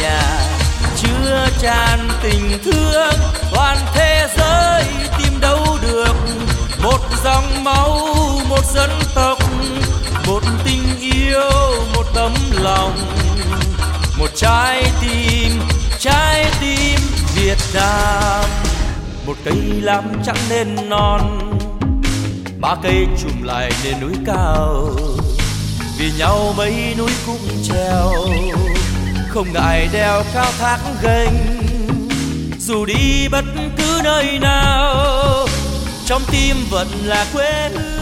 nhà chứa tràn tình thương. Toàn thế giới tìm đâu được một dòng máu, một dân tộc, một tình yêu, một tấm lòng, một trái tim Việt Nam. Một cây lam chẳng nên non, ba cây chùm lại nên núi cao. Vì nhau mấy núi cũng treo, không ngại đeo cao thác gành. Dù đi bất cứ nơi nào, trong tim vẫn là quê hương.